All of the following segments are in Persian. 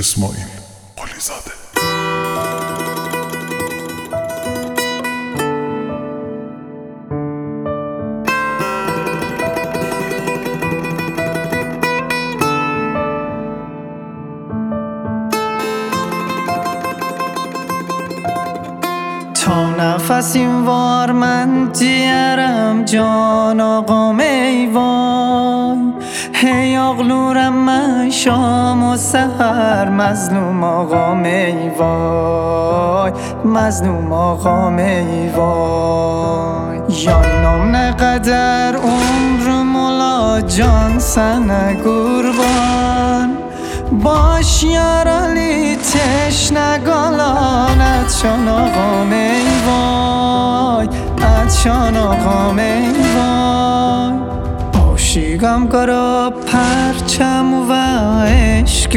اسماعیل قلیزاده. تا نفس این وار من دیرم جان آقام ای وای، هی آقلورم من شام و سحر مظلوم آقام ای وای، مظلوم آقام ای وای. یانم نقدر عمر مولا جان سنه قربان، باش یارالی تشنگالان اتشان آقام ای وای، اتشان آقام ای وای. عاشقم گرا پرچم و عشق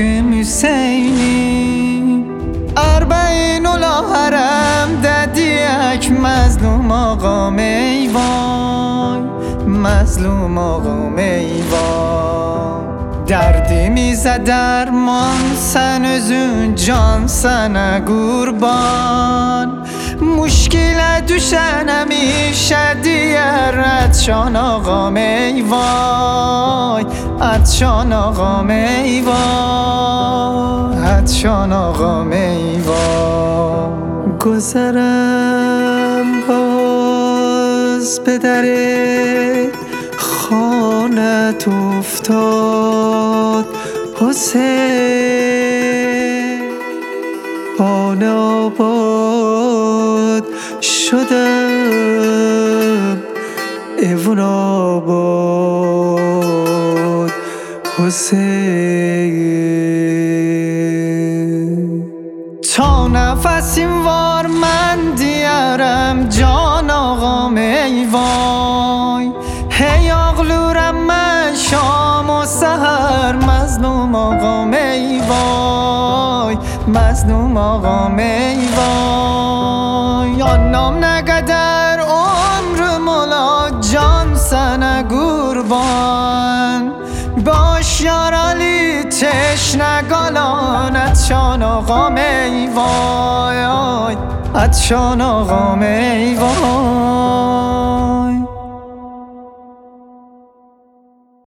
حسینی، اربعین الا حرم ددیک مظلوم آقام ای وای، مظلوم آقام ای وای. دردی میزد درمان سن özün can sana قربان، مشکل دوشن همیشه دیگر اتشان آقام ای وای، اتشان آقام ای وای، اتشان آقام ای وای. گذرم باز به در خانت افتاد حسین، خانه آباد شدم ایوون آباد حسین. تا نفس این وار من دیرم جان آقام ای وای، هی آقلورم من شام و سحر مظلوم آقام ای وای، مظلوم آقام ای وای. یانم نقدر عمر مولا جان سنه قربان، باش یارالی تشنگالان اتشان آقام ای وای، اتشان آقام ای وای.